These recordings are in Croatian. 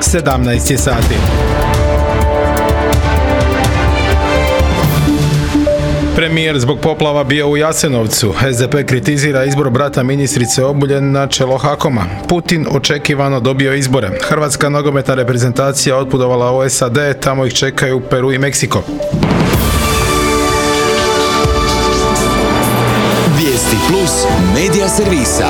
17 je sati. Premijer zbog poplava bio u Jasenovcu. SDP kritizira izbor brata ministrice Obuljen na čelo HAKOM-a. Putin očekivano dobio izbore. Hrvatska nogometna reprezentacija otputovala u SAD, tamo ih čekaju Peru i Meksiko. Vijesti Plus medija servisa.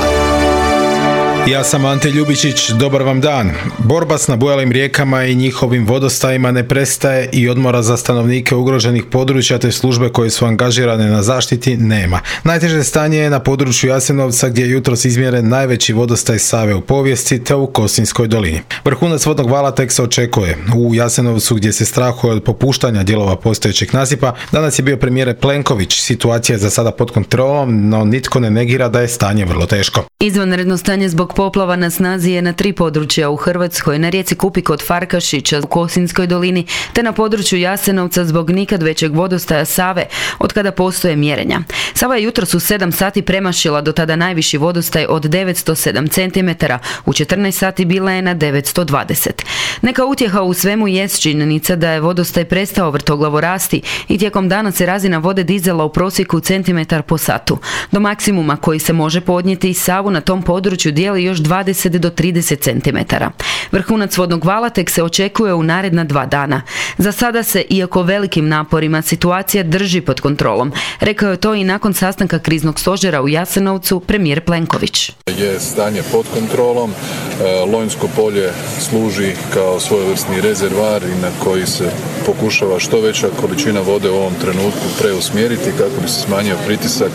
Ja sam Ante Ljubičić, dobar vam dan. Borba s nabujalim rijekama i njihovim vodostajima ne prestaje i odmora za stanovnike ugroženih područja te službe koje su angažirane na zaštiti nema. Najteže stanje je na području Jasenovca gdje je jutros izmjeren najveći vodostaj Save u povijesti te u Kosinjskoj dolini. Vrhunac vodnog vala tek se očekuje. U Jasenovcu gdje se strahuje od popuštanja dijelova postojećeg nasipa, danas je bio premijer Plenković. Situacija je za sada pod kontrolom, no nitko ne negira da je stanje vrlo teško. Izvanredno stanje zbog poplava na snazi je na 3 područja u Hrvatskoj, na rijeci Kupi kod Farkašića u Kosinjskoj dolini, te na području Jasenovca zbog nikad većeg vodostaja Save, od kada postoje mjerenja. Sava je jutros u 7 sati premašila do tada najviši vodostaj od 907 cm, u 14 sati bila je na 920. Neka utjeha u svemu jest činjenica da je vodostaj prestao vrtoglavo rasti i tijekom dana se razina vode dizala u prosjeku centimetar po satu. Do maksimuma koji se može podnijeti Savu na tom području dijeli još 20 do 30 cm. Vrhunac vodnog vala tek se očekuje u naredna 2 dana. Za sada se, iako velikim naporima, situacija drži pod kontrolom. Rekao je to i nakon sastanka kriznog stožera u Jasenovcu premijer Plenković. Je stanje pod kontrolom. Lonjsko polje služi kao svojevrsni rezervoar i na koji se pokušava što veća količina vode u ovom trenutku preusmjeriti kako bi se smanjio pritisak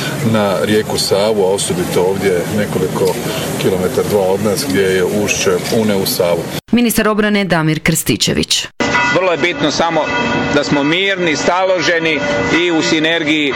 na rijeku Savu, a osobito ovdje nekoliko kilometar 2 od nas gdje je ušće Une u Savu. Ministar obrane Damir Krstičević. Vrlo je bitno samo da smo mirni, staloženi i u sinergiji,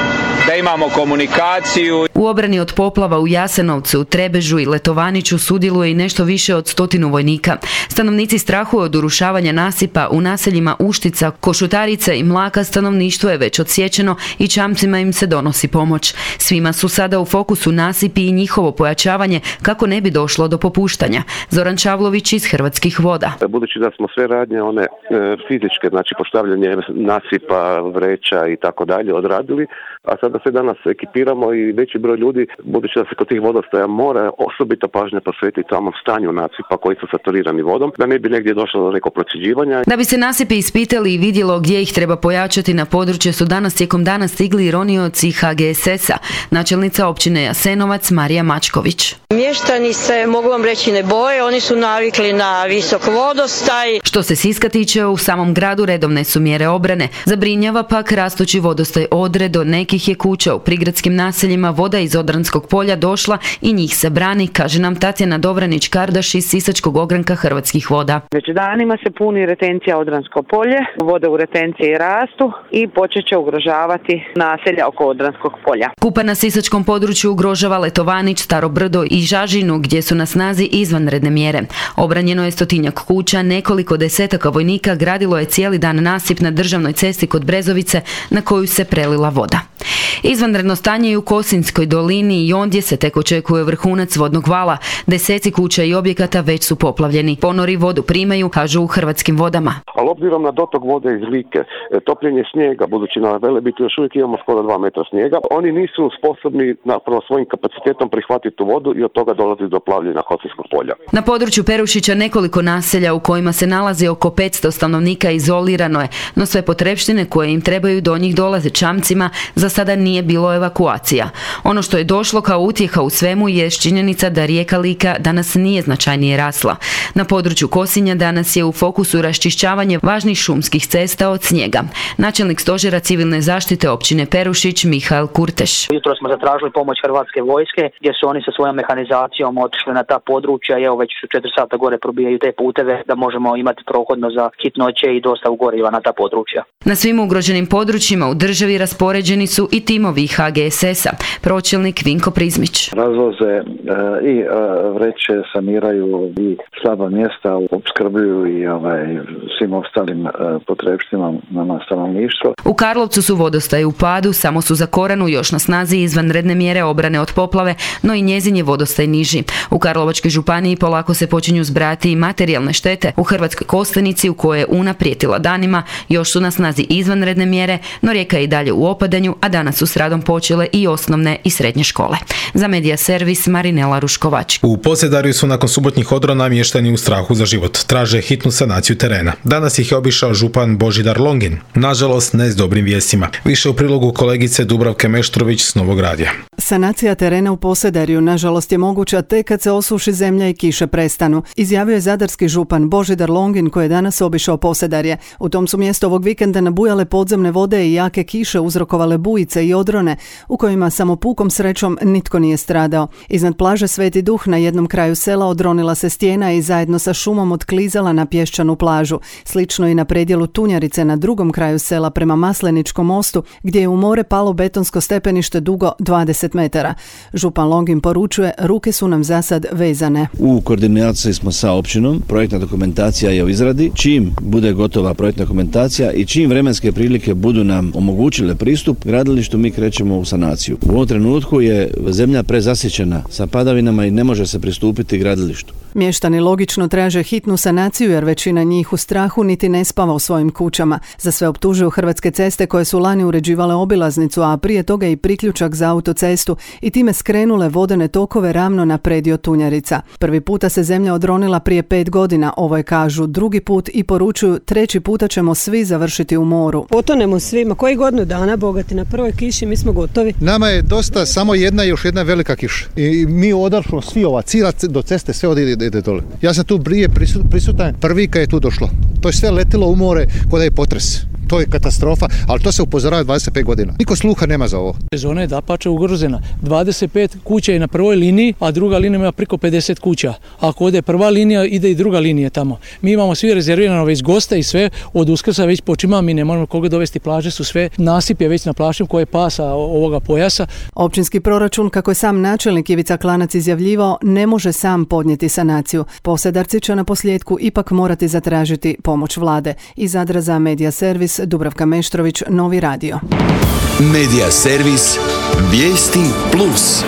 da imamo komunikaciju. U obrani od poplava u Jasenovcu, Trebežu i Letovaniću sudjeluje i nešto više od 100 vojnika. Stanovnici strahuju od urušavanja nasipa u naseljima Uštica, Košutarice i Mlaka. Stanovništvo je već odsječeno i čamcima im se donosi pomoć. Svima su sada u fokusu nasipi i njihovo pojačavanje kako ne bi došlo do popuštanja. Zoran Čavlović iz Hrvatskih voda. Budući da smo sve radnje one fizičke, znači postavljanje nasipa, vreća i tako dalje odradili, a sada se danas ekipiramo i veći broj ljudi, budući da se kod tih vodostaja mora osobito pažnje posvetiti samom stanju nasipa koji su saturirani vodom, da ne bi negdje došlo do nekog procjeđivanja. Da bi se nasipi ispitali i vidjelo gdje ih treba pojačati, na područje su danas tijekom dana stigli i ronioci HGSS-a, načelnica općine Jasenovac Marija Mačković. Mještani se, mogu vam reći, ne boje, oni su navikli na visok vodostaj. Što se Siska tiče, u samom gradu redovne su mjere obrane. Zabrinjava pak rastući vodostaj Odre, do nekih je kuća u prigradskim naseljima voda iz Odranskog polja došla i njih se brani, kaže nam Tatjana Dobranić-Kardaš iz Sisačkog ogranka Hrvatskih voda. Već danima se puni retencija Odransko polje, vode u retenciji rastu i počet će ugrožavati naselja oko Odranskog polja. Kupa na sisačkom području ugrožava Letovanić, Staro Brdo i Žažinu gdje su na snazi izvanredne mjere. Obranjeno je 100-tinjak kuća, nekoliko desetaka vojnika gradilo je cijeli dan nasip na državnoj cesti kod Brezovice na koju se prelila voda. Izvanredno stanje je u Kosinjskoj dolini i ondje se tek očekuje vrhunac vodnog vala. Deseci kuća i objekata već su poplavljeni. Ponori vodu primaju, kažu u Hrvatskim vodama. Ali obzirom na dotok vode iz Like, topljenje snijega, budući na Velebitu još uvijek imamo skoro 2 metra snijega, oni nisu sposobni napravo svojim kapacitetom prihvatiti tu vodu i od toga dolazi do plavljenja Kosinjskog polja. Na području Perušića nekoliko naselja u kojima se nalazi oko 500 stanovnika izolirano je, no sve potrepštine koje im trebaju do njih dolaze čamcima, za sada nije bilo evakuacija. Ono što je došlo kao utjeha u svemu je činjenica da rijeka Lika danas nije značajnije rasla. Na području Kosinja danas je u fokusu raščišćavanje važnih šumskih cesta od snijega. Načelnik stožera civilne zaštite općine Perušić Mihael Kurteš. Jutro smo zatražili pomoć Hrvatske vojske gdje su oni sa svojom mehanizacijom otišli na ta područja i evo već 4 sata gore probijaju te puteve da možemo imati prohodno za hitnoće i dostavu goriva na ta područja. Na svim ugroženim područjima u državi raspoređeni su su i timovi HGSS-a, pročelnik Vinko Prizmić. Razvoze i vreće, saniraju i slaba mjesta, opskrbljuju i svim ostalim potrebštinama na stanovništvo. U Karlovcu su vodostaje u padu, samo su za Koranu još na snazi izvanredne mjere obrane od poplave, no i njezin je vodostaj niži. U Karlovačkoj županiji polako se počinju zbrajati i materijalne štete. U Hrvatskoj Kostajnici, u kojoj je Una prijetila danima, još su na snazi izvanredne mjere, no rijeka je i dalje u opadanju, a danas su s radom počele i osnovne i srednje škole. Za Medija Servis, Marinela Ruškovač. U Posedarju su nakon subotnjih odrona mještani u strahu za život. Traže hitnu sanaciju terena. Danas ih je obišao župan Božidar Longin. Nažalost, ne s dobrim vijestima. Više u prilogu kolegice Dubravke Meštrović s Novog radija. Sanacija terena u Posedarju nažalost je moguća tek kad se osuši zemlja i kiše prestanu, izjavio je zadarski župan Božidar Longin koji je danas obišao Posedarje. U tom su mjesto ovog vikenda nabujale podzemne vode i jake kiše uzrokovale bujice i odrone u kojima samo pukom srećom nitko nije stradao. Iznad plaže Sveti Duh na jednom kraju sela odronila se stijena i zajedno sa šumom otklizala na pješčanu plažu. Slično i na predjelu Tunjarice na drugom kraju sela prema Masleničkom mostu gdje je u more palo betonsko stepenište dugo 20 metara. Župan Longin poručuje, ruke su nam za sad vezane. U koordinaciji smo sa općinom, projektna dokumentacija je u izradi. Čim bude gotova projektna dokumentacija i čim vremenske prilike budu nam omogućile pristup gradilištu, mi krećemo u sanaciju. U ovom trenutku je zemlja prezasićena sa padavinama i ne može se pristupiti gradilištu. Mještani logično traže hitnu sanaciju jer većina njih u strahu niti ne spava u svojim kućama. Za sve optužuju Hrvatske ceste koje su lani uređivale obilaznicu, a prije toga i priključak za autocestu i time skrenule vodene tokove ravno na predio Tunjarica. Prvi puta se zemlja odronila prije 5 godina, ovo je kažu drugi put i poručuju 3. puta ćemo svi završiti u moru. Potonemo svima, koji godinu dana bogati na prvoj kiši, mi smo gotovi. Nama je dosta samo jedna i još jedna velika kiša. I mi odašlo svi ova cila do ceste, sve ide dole. Ja sam tu prije prisutan prvi kad je tu došlo. To je sve letilo u more kod da je potres. To je katastrofa, ali to se upozorava 25 godina. Niko sluha nema za ovo. Zona je dapače ugrožena. 25 kuća je na prvoj liniji, a druga linija ima preko 50 kuća. Ako ode prva linija, ide i druga linija tamo. Mi imamo svi rezervirano već goste i sve, od Uskrsa već počima, mi ne možemo koga dovesti, plaže su sve, nasip je već na plažim koje pasa ovoga pojasa. Općinski proračun, kako je sam načelnik Ivica Klanac izjavljivao, ne može sam podnijeti sanaciju. Posedarci će na posljedku ipak morati zatražiti pomoć vlade. Iz Zadra za Medija Servis, Dubravka Meštrović, Novi radio. Medija Servis, vijesti plus.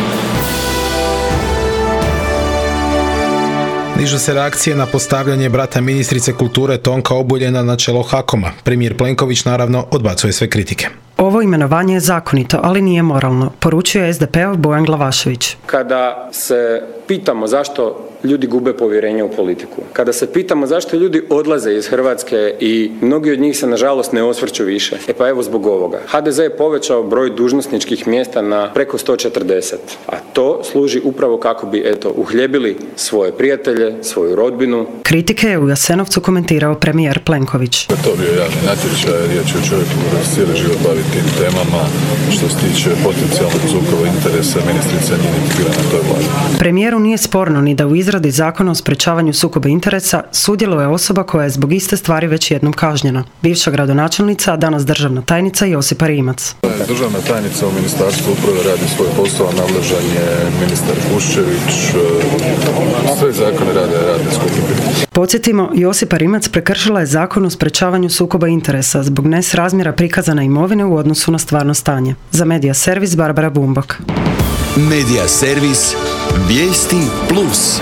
Nižu se reakcije na postavljanje brata ministrice kulture Tonka Obuljena na čelo HAKOM-a. Premijer Plenković naravno odbacuje sve kritike. Ovo imenovanje je zakonito, ali nije moralno, poručuje SDP-ov Bojan Glavašević. Kada se pitamo zašto ljudi gube povjerenje u politiku, kada se pitamo zašto ljudi odlaze iz Hrvatske i mnogi od njih se nažalost ne osvrću više, pa evo zbog ovoga. HDZ je povećao broj dužnosničkih mjesta na preko 140, a to služi upravo kako bi uhljebili svoje prijatelje, svoju rodbinu. Kritike je u Jasenovcu komentirao premijer Plenković. To bio javni natječaj, riječ je o čovjeku koji se cijeli život bavi tim temama. Što se tiče potencijalnog sukoba interesa, ministrica nije nikakva na toj vladi. Premijeru nije sporno ni da u izradi zakona o sprečavanju sukoba interesa sudjeluje osoba koja je zbog iste stvari već jednom kažnjena. Bivša gradonačelnica, danas državna tajnica Josipa Rimac. Državna tajnica u Ministarstvu uprave radi svoj posao, nadležan je ministar Kuščević, sve zakone rade skupine. Podsjetimo, Josipa Rimac prekršila je zakon o sprečavanju sukoba interesa zbog nesrazmjera prikazane imovine u odnosu na stvarno stanje. Za Medija Servis, Barbara Bumbak. Medija Servis, vijesti plus.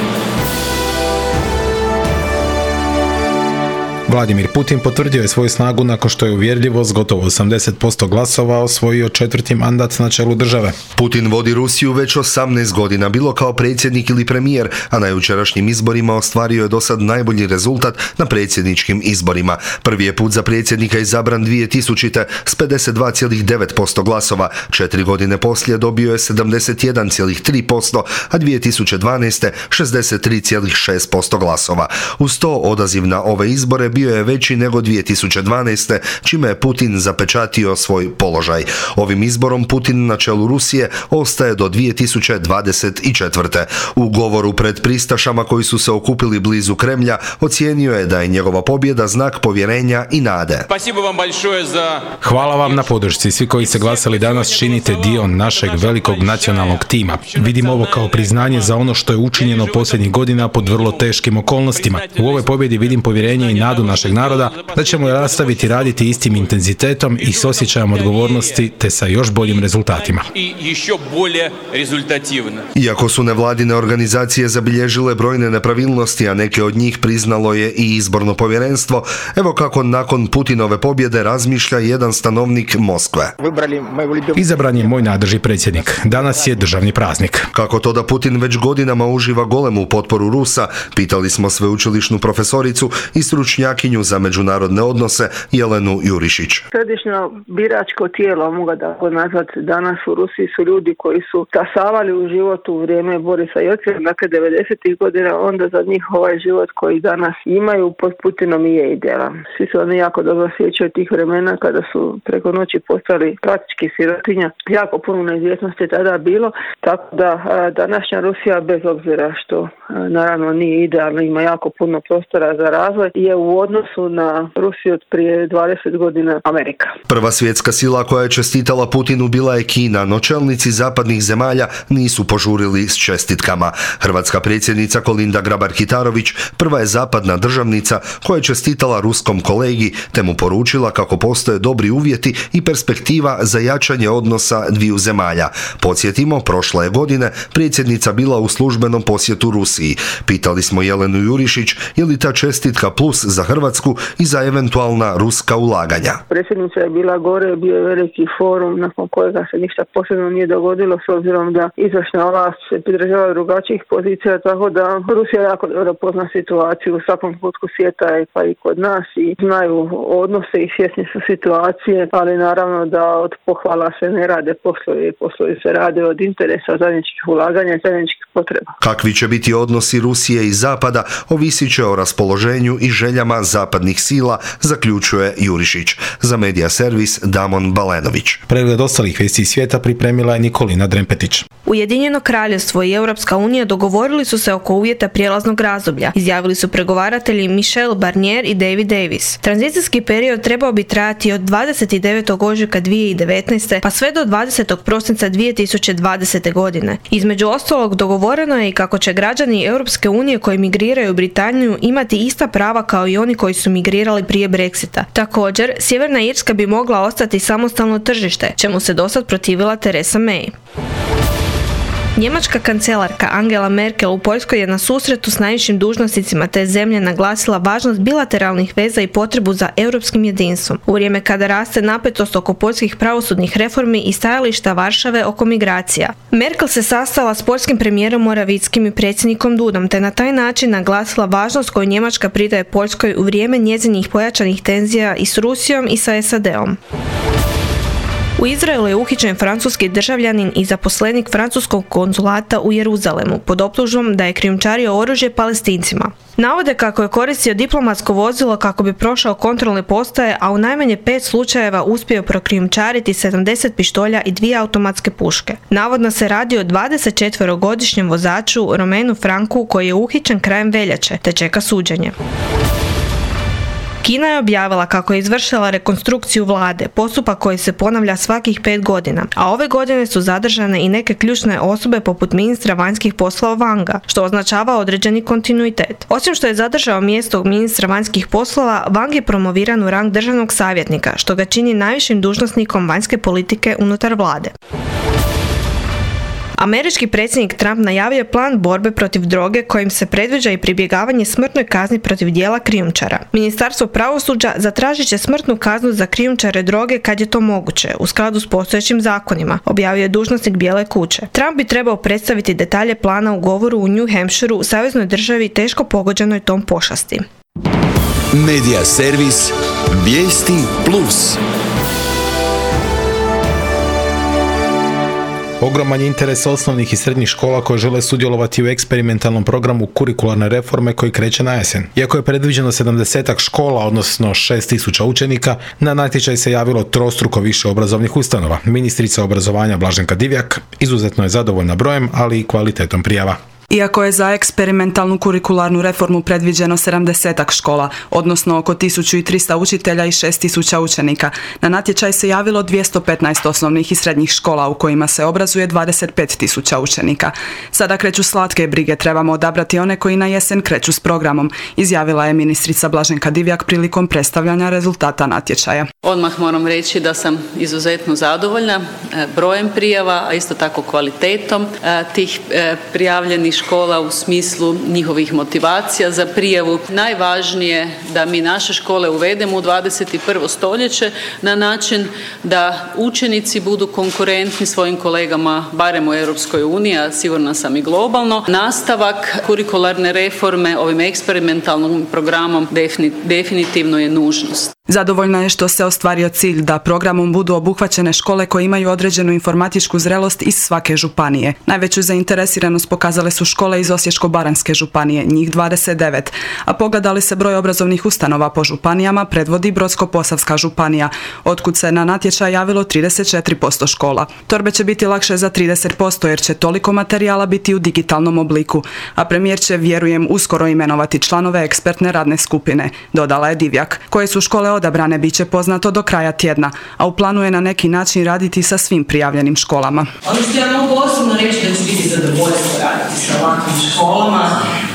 Vladimir Putin potvrdio je svoju snagu nakon što je uvjerljivo s gotovo 80% glasova osvojio 4. mandat na čelu države. Putin vodi Rusiju već 18 godina, bilo kao predsjednik ili premijer, a na jučerašnjim izborima ostvario je do sad najbolji rezultat na predsjedničkim izborima. Prvi je put za predsjednika izabran 2000. s 52,9% glasova. 4 godine poslije dobio je 71,3%, a 2012. 63,6% glasova. Uz to odaziv na ove izbore bio bio je veći nego 2012. čime je Putin zapečatio svoj položaj. Ovim izborom Putin na čelu Rusije ostaje do 2024. U govoru pred pristašama koji su se okupili blizu Kremlja ocijenio je da je njegova pobjeda znak povjerenja i nade. Hvala vam na podršci. Svi koji ste glasali danas činite dio našeg velikog nacionalnog tima. Vidim ovo kao priznanje za ono što je učinjeno posljednjih godina pod vrlo teškim okolnostima. U ovoj pobjedi vidim povjerenje i nadu našeg naroda da ćemo nastaviti raditi istim intenzitetom i s osjećajem odgovornosti te sa još boljim rezultatima. Iako su nevladine organizacije zabilježile brojne nepravilnosti, a neke od njih priznalo je i izborno povjerenstvo, evo kako nakon Putinove pobjede razmišlja jedan stanovnik Moskve. Izabran je moj nadrži predsjednik. Danas je državni praznik. Kako to da Putin već godinama uživa golemu potporu Rusa, pitali smo sveučilišnu profesoricu i stručnjakinju za međunarodne odnose Jelenu Jurišić. Središnjo biračko tijelo, mogu da nazvati danas u Rusiji, su ljudi koji su tasavali u životu u vrijeme Borisa Jelcina, dakle 90. godina, onda za njih ovaj život koji danas imaju pod Putinom i je idealan. Svi se oni jako dobro sjećaju tih vremena kada su preko noći postali praktički sirotinja. Jako puno neizvjesnosti tada bilo, tako da današnja Rusija, bez obzira što naravno nije idealna, ima jako puno prostora za razvoj, je u odnosu na Rusiju od prije 20 godina Amerika. Prva svjetska sila koja je čestitala Putinu bila je Kina, no čelnici zapadnih zemalja nisu požurili s čestitkama. Hrvatska predsjednica Kolinda Grabar-Kitarović prva je zapadna državnica koja je čestitala ruskom kolegi te mu poručila kako postoje dobri uvjeti i perspektiva za jačanje odnosa dviju zemalja. Podsjetimo, prošle godine predsjednica bila u službenom posjetu Rusiji. Pitali smo Jelenu Jurišić je li ta čestitka plus za Hrvatsku i za eventualna ruska ulaganja. Predsjednica je bila gore, bio je veliki forum nakon kojega se ništa posebno nije dogodilo s obzirom da izvršna vlast se pridržava drugačijih pozicija, tako da Rusija jako dobro pozna situaciju u svakom kutku svijeta pa i kod nas i znaju odnose i svjesni su situacije, ali naravno da od pohvala se ne rade poslovi se rade od interesa zajedničkih ulaganja i zajedničkih potreba. Kakvi će biti odnosi Rusije i Zapada ovisit će o raspoloženju i željama zapadnih sila, zaključuje Jurišić. Za Medija servis Damon Balenović. Pregled ostalih vijesti svijeta pripremila je Nikolina Drempetić. Ujedinjeno kraljevstvo i Europska unija dogovorili su se oko uvjeta prijelaznog razdoblja, izjavili su pregovaratelji Michel Barnier i David Davis. Tranzicijski period trebao bi trajati od 29. ožujka 2019. pa sve do 20. prosinca 2020. godine. Između ostalog dogovoreno je i kako će građani Europske unije koji migriraju u Britaniju imati ista prava kao i oni koji su migrirali prije Brexita. Također, Sjeverna Irska bi mogla ostati samostalno tržište, čemu se dosad protivila Theresa May. Njemačka kancelarka Angela Merkel u Poljskoj je na susretu s najvišim dužnosnicima te zemlje naglasila važnost bilateralnih veza i potrebu za europskim jedinstvom. U vrijeme kada raste napetost oko poljskih pravosudnih reformi i stajališta Varšave oko migracija. Merkel se sastala s poljskim premijerom Moravickim i predsjednikom Dudom te na taj način naglasila važnost koju Njemačka pridaje Poljskoj u vrijeme njezinih pojačanih tenzija i s Rusijom i sa SAD-om. U Izraelu je uhićen francuski državljanin i zaposlenik francuskog konzulata u Jeruzalemu pod optužbom da je krijumčario oružje Palestincima. Navode kako je koristio diplomatsko vozilo kako bi prošao kontrolne postaje, a u najmanje 5 slučajeva uspio prokrijumčariti 70 pištolja i 2 automatske puške. Navodno se radi o 24-godišnjem vozaču Romenu Franku koji je uhićen krajem veljače te čeka suđenje. Kina je objavila kako je izvršila rekonstrukciju vlade, postupak koji se ponavlja svakih 5 godina, a ove godine su zadržane i neke ključne osobe poput ministra vanjskih poslova Wanga, što označava određeni kontinuitet. Osim što je zadržao mjesto ministra vanjskih poslova, Wang je promoviran u rang državnog savjetnika, što ga čini najvišim dužnosnikom vanjske politike unutar vlade. Američki predsjednik Trump najavio je plan borbe protiv droge kojim se predviđa i pribjegavanje smrtnoj kazni protiv dijela krijumčara. Ministarstvo pravosuđa zatražit će smrtnu kaznu za krijumčare droge kad je to moguće, u skladu s postojećim zakonima, objavio je dužnosnik Bijele kuće. Trump bi trebao predstaviti detalje plana u govoru u New Hampshireu, u saveznoj državi teško pogođenoj tom pošasti. Medija servis Vijesti Plus. Ogroman je interes osnovnih i srednjih škola koje žele sudjelovati u eksperimentalnom programu kurikularne reforme koji kreće na jesen. Iako je predviđeno 70 škola, odnosno 6.000 učenika, na natječaj se javilo trostruko više obrazovnih ustanova. Ministrica obrazovanja Blaženka Divjak izuzetno je zadovoljna brojem, ali i kvalitetom prijava. Iako je za eksperimentalnu kurikularnu reformu predviđeno 70 škola, odnosno oko 1300 učitelja i 6000 učenika, na natječaj se javilo 215 osnovnih i srednjih škola u kojima se obrazuje 25.000 učenika. Sada kreću slatke brige, trebamo odabrati one koji na jesen kreću s programom, izjavila je ministrica Blaženka Divjak prilikom predstavljanja rezultata natječaja. Odmah moram reći da sam izuzetno zadovoljna brojem prijava, a isto tako kvalitetom tih prijavljenih škola u smislu njihovih motivacija za prijavu. Najvažnije da mi naše škole uvedemo u 21. stoljeće na način da učenici budu konkurentni svojim kolegama, barem u Europskoj uniji, a sigurna sam i globalno. Nastavak kurikularne reforme ovim eksperimentalnim programom definitivno je nužnost. Zadovoljna je što se ostvario cilj da programom budu obuhvaćene škole koje imaju određenu informatičku zrelost iz svake županije. Najveću zainteresiranost pokazale su škole iz Osječko-baranjske županije, njih 29, a pogledali se broj obrazovnih ustanova po županijama, predvodi Brodsko-posavska županija, otkud se na natječaj javilo 34% škola. Torbe će biti lakše za 30% jer će toliko materijala biti u digitalnom obliku, a premijer će, vjerujem, uskoro imenovati članove ekspertne radne skupine, dodala je Divjak. Koje su škole odabrane bit će poznato do kraja tjedna, a u planu je na neki način raditi sa svim prijavljenim školama. Ono što ja mogu osobno reći da će biti zadovoljstvo raditi sa ovakvim školama.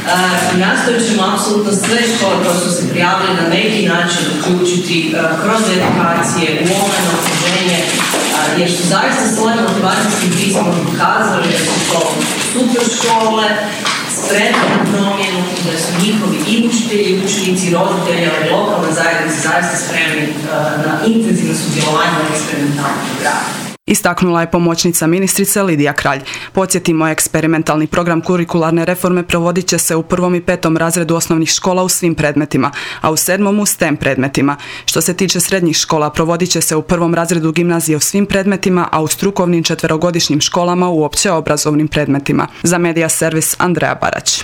Nastojat ćemo apsolutno sve škole koje su se prijavile na neki način uključiti kroz edukacije, u online okruženje, jer su zaista svojim motivacijskim pismom pokazali da su to super škole, spremni na promjenu, da su njihovi i učitelji, i učenici, i roditelji, ali lokalna zajednica zaista spremni na intenzivno sudjelovanje u eksperimentalnom programu. Istaknula je pomoćnica ministrice Lidija Kralj. Podsjetimo, eksperimentalni program kurikularne reforme provodit će se u 1. i 5. razredu osnovnih škola u svim predmetima, a u 7. u STEM predmetima. Što se tiče srednjih škola, provodit će se u 1. razredu gimnazije u svim predmetima, a u strukovnim 4-godišnjim školama u opće obrazovnim predmetima. Za Medija servis Andreja Barać.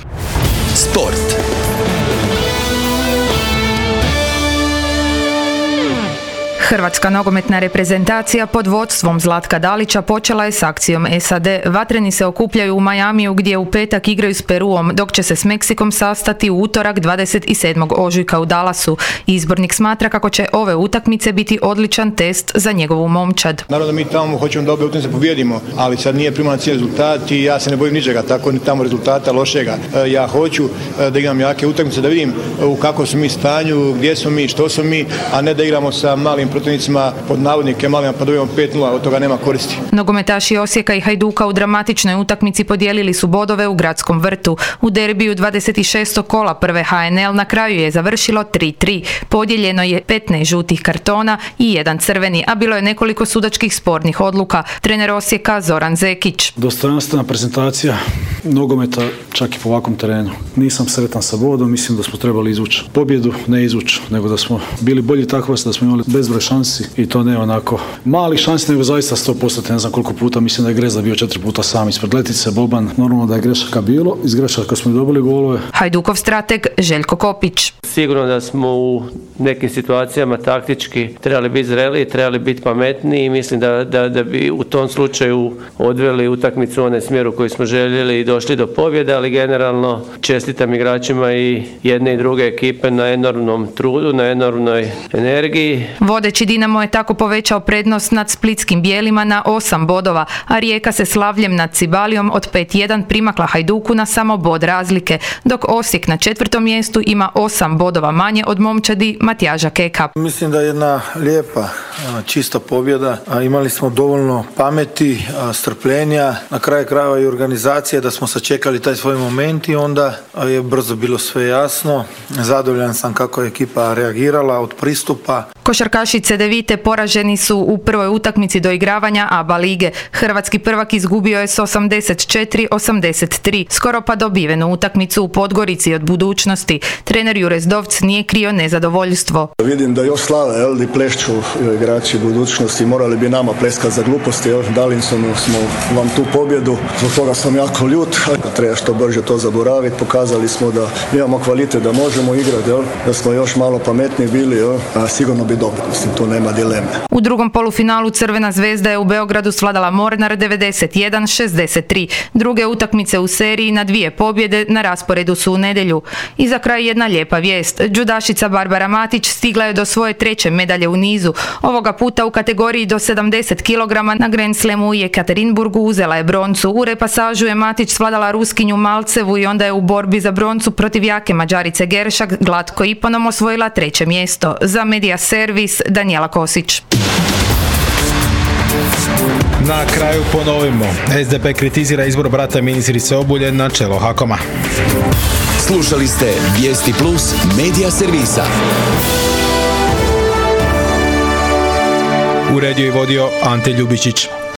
Sport. Hrvatska nogometna reprezentacija pod vodstvom Zlatka Dalića počela je s akcijom SAD. Vatreni se okupljaju u Majamiju gdje u petak igraju s Peruom, dok će se s Meksikom sastati u utorak 27. ožujka u Dallasu. Izbornik smatra kako će ove utakmice biti odličan test za njegovu momčad. Naravno da mi tamo hoćemo da obe utakmice pobijedimo, ali sad nije primaran cilj rezultat i ja se ne bojim ničega, tako ni tamo rezultata lošega. Ja hoću da igram jake utakmice, da vidim u kakvom smo mi stanju, gdje smo mi, što smo mi, a ne da igramo sa malim protivnicima pod navodnike malima pa dobijemo 5-0, od toga nema koristi. Nogometaši Osijeka i Hajduka u dramatičnoj utakmici podijelili su bodove u Gradskom vrtu. U derbiju 26. kola prve HNL na kraju je završilo 3-3. Podijeljeno je 15 žutih kartona i 1 crveni, a bilo je nekoliko sudačkih spornih odluka. Trener Osijeka Zoran Zekić. Dostojanstvena prezentacija nogometa čak i po ovakvom terenu. Nisam sretan sa bodom, mislim da smo trebali izvući pobjedu, ne izvući, nego da smo bili bolji takvac, da smo imali bezbroj šansi i to ne onako mali šansi, nego zaista 100%, ne znam koliko puta, mislim da je Grezda bio 4 puta sam ispred Letice, Boban, normalno da je grešaka bilo, iz grešaka smo dobili golove. Hajdukov strateg Željko Kopić. Sigurno da smo u nekim situacijama taktički trebali biti zreli, trebali biti pametniji i mislim da bi u tom slučaju odveli utakmicu u onaj smjeru koji smo željeli i došli do pobjede, ali generalno čestitam igračima i jedne i druge ekipe na enormnom trudu, na enormnoj energiji. Vodeći Dinamo je tako povećao prednost nad splitskim bijelima na 8 bodova, a Rijeka se slavljem nad Cibalijom od 5-1 primakla Hajduku na samo bod razlike, dok Osijek na 4. mjestu ima 8 bodova manje od momčadi Matijaža Keka. Mislim da je jedna lijepa, čista pobjeda. Imali smo dovoljno pameti, strpljenja, na kraju krajeva i organizacije da smo sačekali taj svoj ovaj moment i onda je brzo bilo sve jasno. Zadovoljan sam kako je ekipa reagirala od pristupa. Košarkaši Cedevite poraženi su u prvoj utakmici doigravanja ABA lige. Hrvatski prvak izgubio je s 84-83, skoro pa dobivenu utakmicu u Podgorici od Budućnosti. Trener Jure Zdovc nije krio nezadovoljstvo. Vidim da još slave i plešću igrači Budućnosti, morali bi nama pleskati za gluposti. Dali smo vam tu pobjedu, zbog toga sam jako ljut. Treba što brže to zaboraviti, pokazali smo da imamo kvalitet, da možemo igrati, da smo još malo pametniji bili, a sigurno bi dobro, mislim, tu nema dileme. U drugom polufinalu Crvena zvezda je u Beogradu svladala Mornar 91-63. Druge utakmice u seriji na 2 pobjede na rasporedu su u nedjelju. I za kraj jedna lijepa vijest. Džudašica Barbara Matić stigla je do svoje 3. medalje u nizu. Ovoga puta u kategoriji do 70 kg na Grand Slamu u Jekaterinburgu uzela je broncu. U repasažu je Matić svladala Ruskinju Malcevu i onda je u borbi za broncu protiv jake Mađarice Geršak glatko iponom osvojila 3. mjesto. Za Medija Servis Danijela Kosić. Na kraju ponovimo. SDP kritizira izbor brata ministrice Obuljen na čelo HAKOM-a. Slušali ste Vijesti Plus Medija Servisa. Uredio i vodio Ante Ljubičić.